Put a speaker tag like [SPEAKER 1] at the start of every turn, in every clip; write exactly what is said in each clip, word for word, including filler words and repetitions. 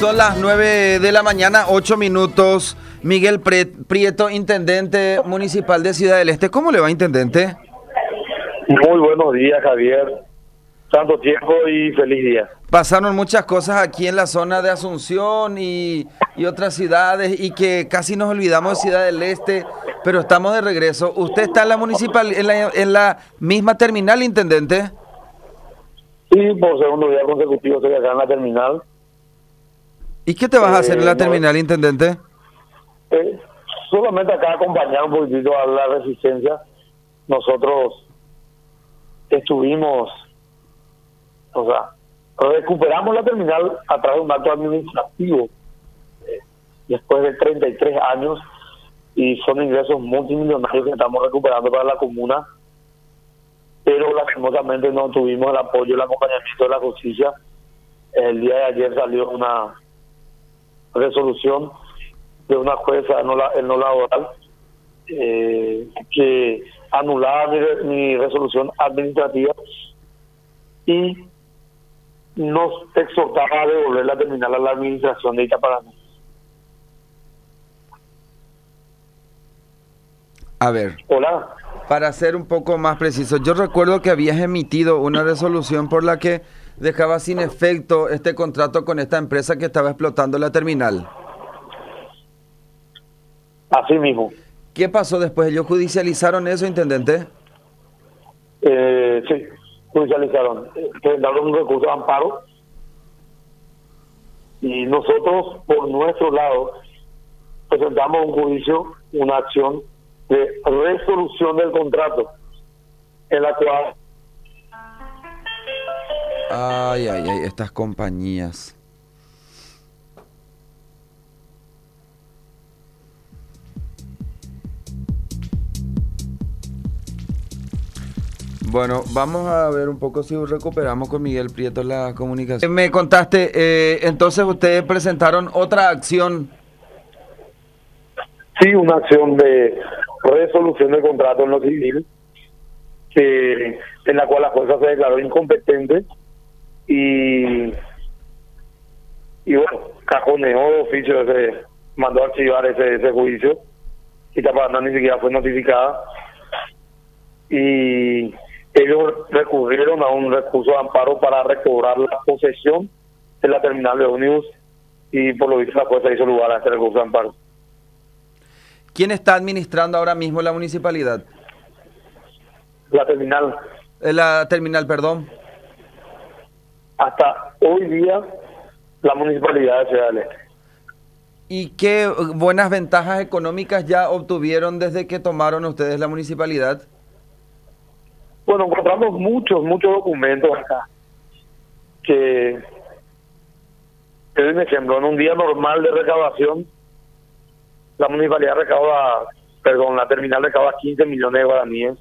[SPEAKER 1] Son las nueve de la mañana, ocho minutos. Miguel Prieto, intendente municipal de Ciudad del Este. ¿Cómo le va, intendente?
[SPEAKER 2] Muy buenos días, Javier. Tanto tiempo y feliz día.
[SPEAKER 1] Pasaron muchas cosas aquí en la zona de Asunción y, y otras ciudades y que casi nos olvidamos de Ciudad del Este, pero estamos de regreso. ¿Usted está en la municipal, en la, en la misma terminal, intendente?
[SPEAKER 2] Sí, por segundo día consecutivo estoy acá en la terminal.
[SPEAKER 1] ¿Y qué te vas a hacer en la
[SPEAKER 2] Eh,
[SPEAKER 1] terminal,
[SPEAKER 2] no,
[SPEAKER 1] intendente?
[SPEAKER 2] eh, solamente acá acompañar un poquitito a la resistencia. Nosotros estuvimos, o sea, recuperamos la terminal a través de un acto administrativo eh, después de treinta y tres años, y son ingresos multimillonarios que estamos recuperando para la comuna, pero lastimosamente no tuvimos el apoyo y el acompañamiento de la justicia. El día de ayer salió una resolución de una jueza no, la, no laboral eh, que anulaba mi, mi resolución administrativa y nos exhortaba a devolver la terminal a la administración de Itaparana.
[SPEAKER 1] A ver.
[SPEAKER 2] Hola.
[SPEAKER 1] Para ser un poco más preciso, yo recuerdo que habías emitido una resolución por la que dejaba sin efecto este contrato con esta empresa que estaba explotando la terminal.
[SPEAKER 2] Así mismo.
[SPEAKER 1] ¿Qué pasó después? ¿Ellos judicializaron eso, intendente?
[SPEAKER 2] Eh, sí, judicializaron. Presentaron un recurso de amparo y nosotros, por nuestro lado, presentamos un juicio, una acción de resolución del contrato, en la cual...
[SPEAKER 1] Ay, ay, ay, estas compañías. Bueno, vamos a ver un poco si recuperamos con Miguel Prieto la comunicación. Me contaste, eh, entonces ustedes presentaron otra acción.
[SPEAKER 2] Sí, una acción de resolución del contrato en lo civil, que en la cual la jueza se declaró incompetente y, y bueno, cajoneó de oficio, ese, mandó a archivar ese, ese juicio. Itaparana ni siquiera fue notificada y ellos recurrieron a un recurso de amparo para recobrar la posesión de la terminal de ómnibus y por lo visto la jueza hizo lugar a este recurso de amparo.
[SPEAKER 1] ¿Quién está administrando ahora mismo la municipalidad?
[SPEAKER 2] La terminal.
[SPEAKER 1] Eh, la terminal, perdón.
[SPEAKER 2] Hasta hoy día, la municipalidad de Ciudad del Este.
[SPEAKER 1] ¿Y qué buenas ventajas económicas ya obtuvieron desde que tomaron ustedes la municipalidad?
[SPEAKER 2] Bueno, encontramos muchos, muchos documentos acá. Que, te doy un ejemplo, en un día normal de recaudación, la municipalidad recauda, perdón, la terminal recauda quince millones de guaraníes,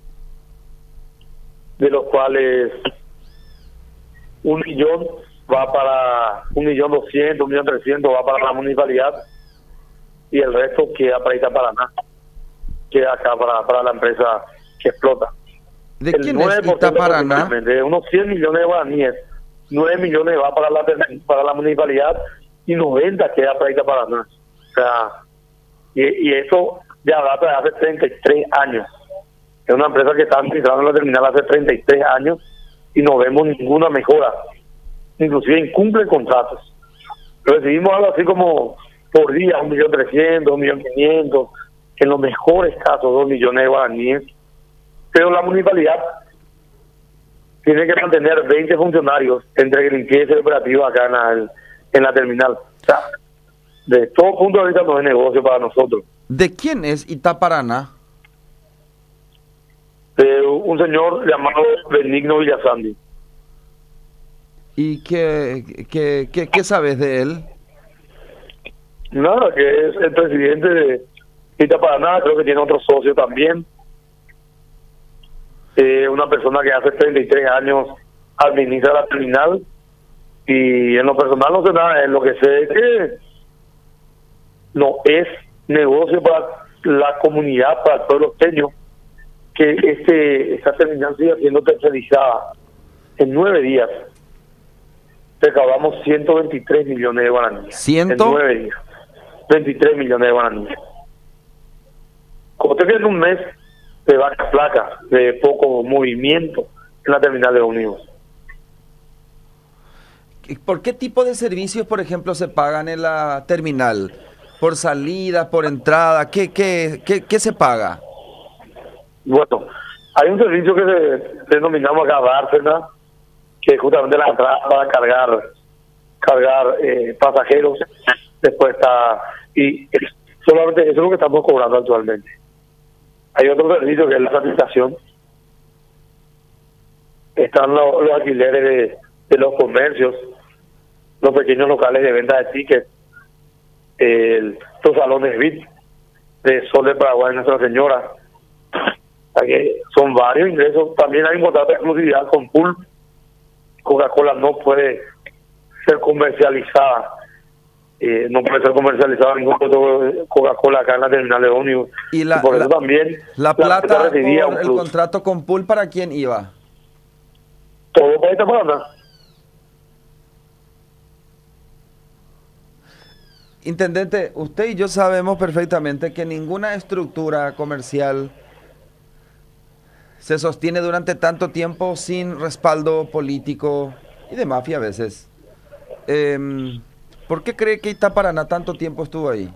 [SPEAKER 2] de los cuales un millón va para, un millón doscientos, un millón trescientos va para la municipalidad y el resto queda para Itaparana, queda acá para, para la empresa que explota.
[SPEAKER 1] ¿De
[SPEAKER 2] el
[SPEAKER 1] quién es Itaparana?
[SPEAKER 2] De unos cien millones de guaraníes, nueve millones va para la para la municipalidad y noventa queda para Itaparana. O sea, y, y eso ya data de hace treinta y tres años. Es una empresa que está administrando la terminal hace treinta y tres años y no vemos ninguna mejora. Inclusive incumplen contratos. Recibimos algo así como por día, un millón trescientos, un millón quinientos, en los mejores casos dos millones de guaraníes. Pero la municipalidad tiene que mantener veinte funcionarios entre limpieza y operativa acá en la, en la terminal. O sea, de todo punto de vista no es negocio para nosotros.
[SPEAKER 1] ¿De quién es Itaparana?
[SPEAKER 2] De un señor llamado Benigno Villasandi.
[SPEAKER 1] ¿Y qué, qué, qué, qué sabes de él?
[SPEAKER 2] Nada, que es el presidente de Itaparana, creo que tiene otro socio también. Eh, una persona que hace treinta y tres años administra la terminal y en lo personal no sé nada, en lo que sé es que no es negocio para la comunidad, para el pueblo esteño, que este esta terminal siga siendo tercerizada en nueve días. recaudamos ciento veintitrés millones de guaraníes.
[SPEAKER 1] ¿Ciento?
[SPEAKER 2] En nueve días. veintitrés millones de guaraníes. Como usted tiene un mes de vacas flacas, de poco movimiento en la terminal de ómnibus.
[SPEAKER 1] ¿Por qué tipo de servicios, por ejemplo, se pagan en la terminal? ¿Por salida, por entrada? ¿Qué, qué, qué, qué se paga?
[SPEAKER 2] Bueno, hay un servicio que se, denominamos acá Bárcena, que es justamente la entrada para cargar cargar eh, pasajeros. Después está, y es, solamente eso es lo que estamos cobrando actualmente. Hay otro servicio que es la sanitización. Están los, los alquileres de, de los comercios, los pequeños locales de venta de tickets, el, los salones V I P de Sol de Paraguay, Nuestra Señora. O sea que son varios ingresos. También hay un contrato de exclusividad con Pool. Coca-Cola no puede ser comercializada, eh, no puede ser comercializada ningún producto de Coca-Cola acá en la terminal de ómnibus.
[SPEAKER 1] Y, la,
[SPEAKER 2] y por
[SPEAKER 1] la,
[SPEAKER 2] eso también
[SPEAKER 1] la plata
[SPEAKER 2] la recibía
[SPEAKER 1] por
[SPEAKER 2] un
[SPEAKER 1] el
[SPEAKER 2] plus.
[SPEAKER 1] contrato con Pool, ¿para quién iba?
[SPEAKER 2] Todo para esta semana.
[SPEAKER 1] Intendente, usted y yo sabemos perfectamente que ninguna estructura comercial se sostiene durante tanto tiempo sin respaldo político y de mafia a veces. Eh, ¿Por qué cree que Itaparaná tanto tiempo estuvo ahí?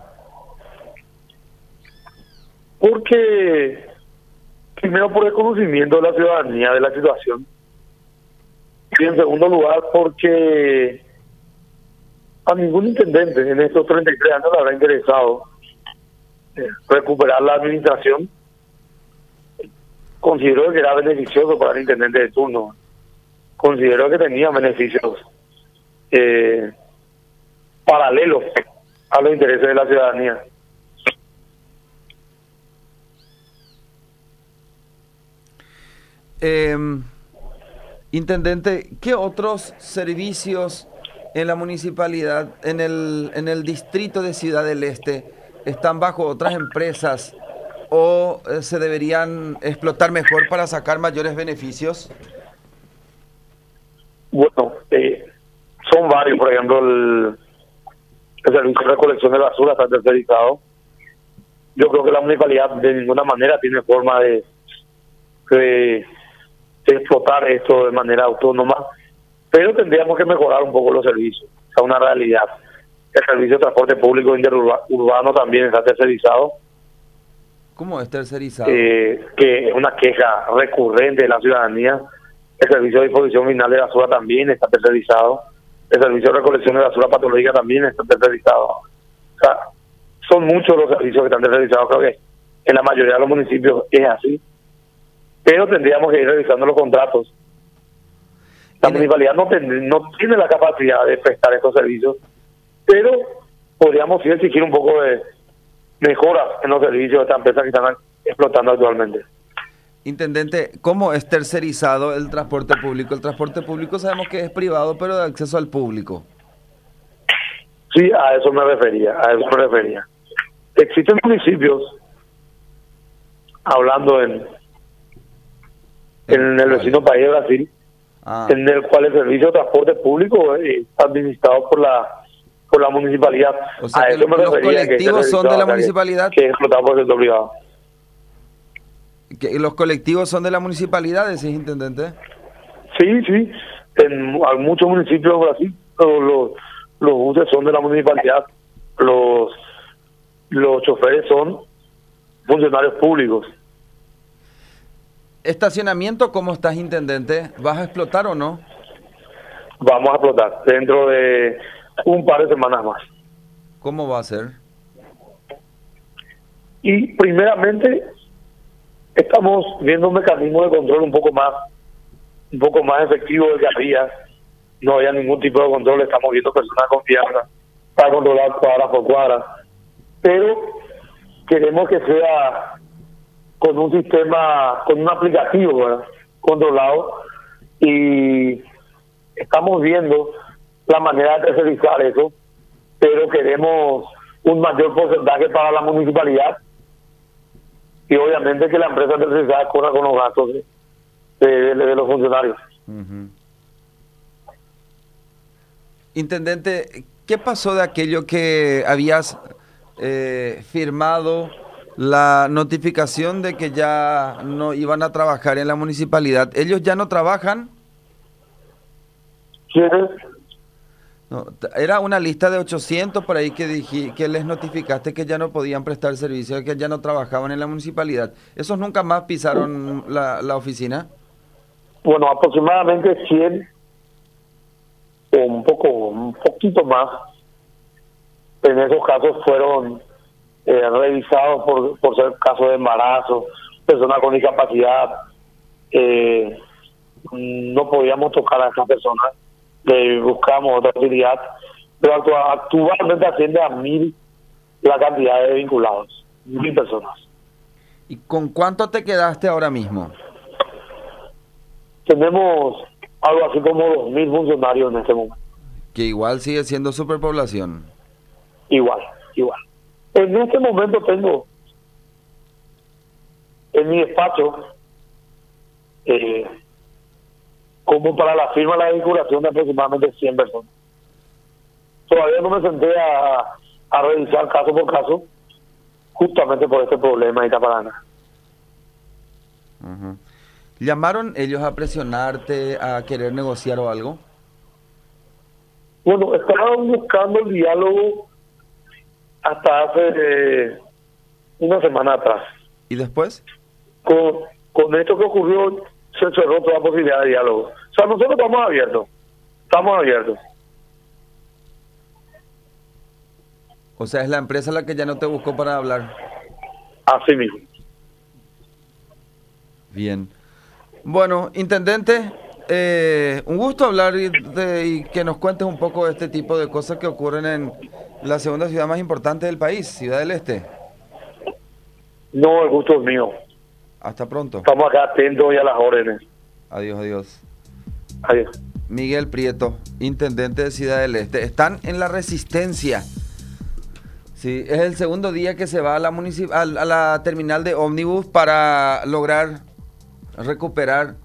[SPEAKER 2] Porque, primero, por el conocimiento de la ciudadanía de la situación. Y en segundo lugar, porque a ningún intendente en estos treinta y tres años le habrá interesado eh, recuperar la administración. Considero que era beneficioso para el intendente de turno. Considero que tenía beneficios eh, paralelos a los intereses de la ciudadanía.
[SPEAKER 1] Eh, intendente, ¿qué otros servicios en la municipalidad, en el, en el distrito de Ciudad del Este, están bajo otras empresas o eh, se deberían explotar mejor para sacar mayores beneficios?
[SPEAKER 2] Bueno, eh, son varios. Por ejemplo, el, el servicio de recolección de basura está tercerizado. Yo creo que la municipalidad de ninguna manera tiene forma de, de, de explotar esto de manera autónoma, pero tendríamos que mejorar un poco los servicios. O sea, una realidad. El servicio de transporte público interurbano también está tercerizado.
[SPEAKER 1] ¿Cómo es tercerizado?
[SPEAKER 2] Eh, que es una queja recurrente de la ciudadanía. El servicio de disposición final de basura también está tercerizado. El servicio de recolección de basura patológica también está tercerizado. O sea, son muchos los servicios que están tercerizados. Creo que en la mayoría de los municipios es así. Pero tendríamos que ir revisando los contratos. La municipalidad no, ten, no tiene la capacidad de prestar estos servicios, pero podríamos sí exigir un poco de mejoras en los servicios de estas empresas que están explotando actualmente.
[SPEAKER 1] Intendente, ¿cómo es tercerizado el transporte público? El transporte público sabemos que es privado, pero de acceso al público.
[SPEAKER 2] Sí, a eso me refería, a eso me refería. Existen municipios, hablando en, en el vecino país de Brasil, ah. en el cual el servicio de transporte público es administrado por la por la municipalidad.
[SPEAKER 1] O sea,
[SPEAKER 2] a eso me
[SPEAKER 1] los
[SPEAKER 2] refería.
[SPEAKER 1] colectivos
[SPEAKER 2] que
[SPEAKER 1] son de la municipalidad.
[SPEAKER 2] Que, que es explotado por el sector privado.
[SPEAKER 1] ¿Que los colectivos son de la municipalidad, decís, intendente?
[SPEAKER 2] Sí, sí. En, en muchos municipios de Brasil los, los, los buses son de la municipalidad. Los, los choferes son funcionarios públicos.
[SPEAKER 1] ¿Estacionamiento cómo estás, intendente? ¿Vas a explotar o no?
[SPEAKER 2] Vamos a explotar dentro de un par de semanas más.
[SPEAKER 1] ¿Cómo va a ser?
[SPEAKER 2] Y primeramente estamos viendo un mecanismo de control un poco más un poco más efectivo del que había. No había ningún tipo de control, estamos viendo personas con confianza para controlar cuadra por cuadra, pero queremos que sea con un sistema, con un aplicativo, ¿verdad?, controlado, y estamos viendo la manera de tercerizar eso, pero queremos un mayor porcentaje para la municipalidad y obviamente que la empresa tercerizada corra con los gastos de, de, de los funcionarios.
[SPEAKER 1] Uh-huh. Intendente, ¿qué pasó de aquello que habías eh, firmado la notificación de que ya no iban a trabajar en la municipalidad? ¿Ellos ya no trabajan?
[SPEAKER 2] ¿Quiénes?
[SPEAKER 1] No, t- era una lista de ochocientos por ahí que dije, que les notificaste que ya no podían prestar servicio, que ya no trabajaban en la municipalidad. ¿Esos nunca más pisaron la, la oficina?
[SPEAKER 2] Bueno, aproximadamente cien o un poco, un poquito más. En esos casos fueron eh, revisados por, por ser casos de embarazo, personas con discapacidad. Eh, no podíamos tocar a esas personas, le buscamos otra utilidad, pero actua- actualmente asciende a mil la cantidad de vinculados, mil personas.
[SPEAKER 1] ¿Y con cuánto te quedaste ahora mismo?
[SPEAKER 2] Tenemos algo así como dos mil funcionarios en este momento.
[SPEAKER 1] Que igual sigue siendo superpoblación.
[SPEAKER 2] Igual, igual. En este momento tengo en mi despacho, eh, como para la firma de la vinculación de aproximadamente cien personas. Todavía no me senté a, a revisar caso por caso, justamente por este problema de Itaparana.
[SPEAKER 1] Ujú. ¿Llamaron ellos a presionarte, a querer negociar o algo?
[SPEAKER 2] Bueno, estaban buscando el diálogo hasta hace eh, una semana atrás.
[SPEAKER 1] ¿Y después?
[SPEAKER 2] Con, con esto que ocurrió, se cerró toda posibilidad de diálogo. O sea, nosotros estamos abiertos, estamos abiertos.
[SPEAKER 1] O sea, es la empresa la que ya no te buscó para hablar.
[SPEAKER 2] Así mismo.
[SPEAKER 1] Bien. Bueno, intendente, eh, un gusto hablar y, de- y que nos cuentes un poco de este tipo de cosas que ocurren en la segunda ciudad más importante del país, Ciudad del Este.
[SPEAKER 2] No, el gusto es mío.
[SPEAKER 1] Hasta pronto.
[SPEAKER 2] Estamos acá atentos y a las órdenes.
[SPEAKER 1] Adiós, adiós.
[SPEAKER 2] Adiós.
[SPEAKER 1] Miguel Prieto, intendente de Ciudad del Este. Están en la resistencia. Sí, es el segundo día que se va a la, municip- a, a la terminal de ómnibus para lograr recuperar